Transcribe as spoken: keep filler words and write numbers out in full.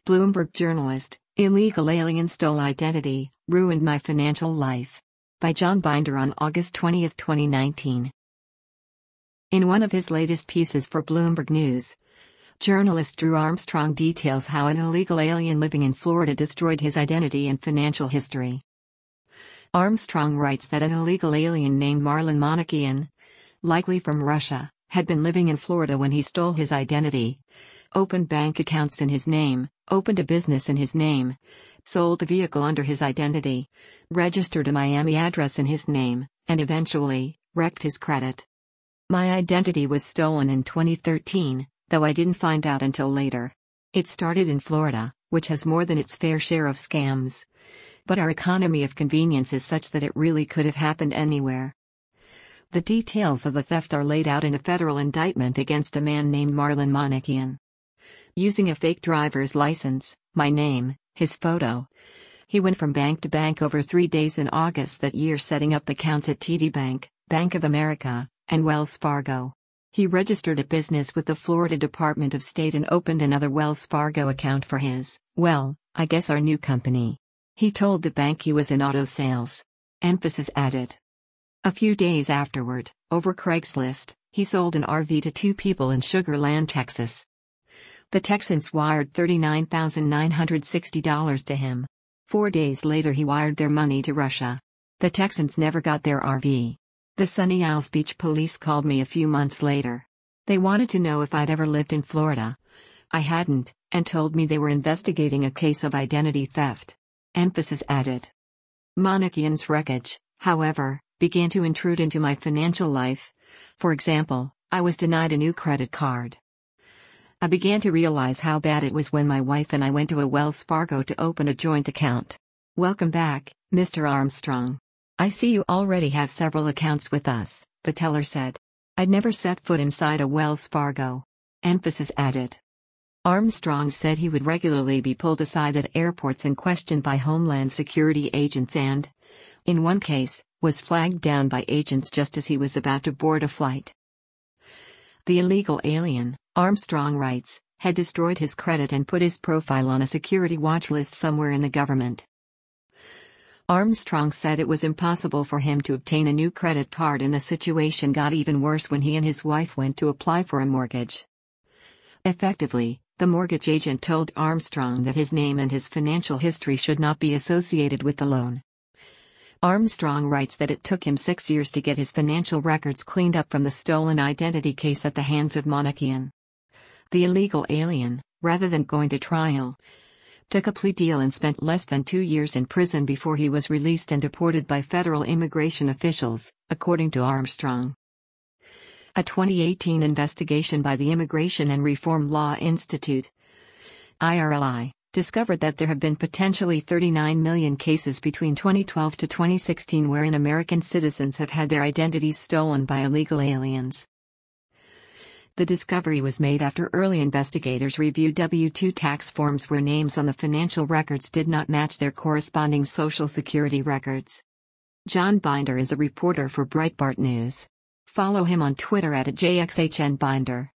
Bloomberg journalist, illegal alien stole identity, ruined my financial life. By John Binder on August twentieth, twenty nineteen. In one of his latest pieces for Bloomberg News, journalist Drew Armstrong details how an illegal alien living in Florida destroyed his identity and financial history. Armstrong writes that an illegal alien named Marlon Monakian, likely from Russia, had been living in Florida when he stole his identity, opened bank accounts in his name, opened a business in his name, sold a vehicle under his identity, registered a Miami address in his name, and eventually, wrecked his credit. My identity was stolen in twenty thirteen, though I didn't find out until later. It started in Florida, which has more than its fair share of scams. But our economy of convenience is such that it really could have happened anywhere. The details of the theft are laid out in a federal indictment against a man named Marlon Monakian. Using a fake driver's license, my name, his photo, he went from bank to bank over three days in August that year, setting up accounts at T D Bank, Bank of America, and Wells Fargo. He registered a business with the Florida Department of State and opened another Wells Fargo account for his, well, I guess our new company. He told the bank he was in auto sales. Emphasis added. A few days afterward, over Craigslist, he sold an R V to two people in Sugar Land, Texas. The Texans wired thirty-nine thousand nine hundred sixty dollars to him. Four days later he wired their money to Russia. The Texans never got their R V. The Sunny Isles Beach police called me a few months later. They wanted to know if I'd ever lived in Florida. I hadn't, and told me they were investigating a case of identity theft. Emphasis added. Monakian's wreckage, however, began to intrude into my financial life. For example, I was denied a new credit card. I began to realize how bad it was when my wife and I went to a Wells Fargo to open a joint account. Welcome back, Mister Armstrong. I see you already have several accounts with us, the teller said. I'd never set foot inside a Wells Fargo. Emphasis added. Armstrong said he would regularly be pulled aside at airports and questioned by Homeland Security agents and, in one case, was flagged down by agents just as he was about to board a flight. The illegal alien, Armstrong writes, had destroyed his credit and put his profile on a security watch list somewhere in the government. Armstrong said it was impossible for him to obtain a new credit card, and the situation got even worse when he and his wife went to apply for a mortgage. Effectively, the mortgage agent told Armstrong that his name and his financial history should not be associated with the loan. Armstrong writes that it took him six years to get his financial records cleaned up from the stolen identity case at the hands of Monakian. The illegal alien, rather than going to trial, took a plea deal and spent less than two years in prison before he was released and deported by federal immigration officials, according to Armstrong. A twenty eighteen investigation by the Immigration and Reform Law Institute, I R L I, discovered that there have been potentially thirty-nine million cases between twenty twelve to twenty sixteen wherein American citizens have had their identities stolen by illegal aliens. The discovery was made after early investigators reviewed W two tax forms where names on the financial records did not match their corresponding Social Security records. John Binder is a reporter for Breitbart News. Follow him on Twitter at J X H N Binder.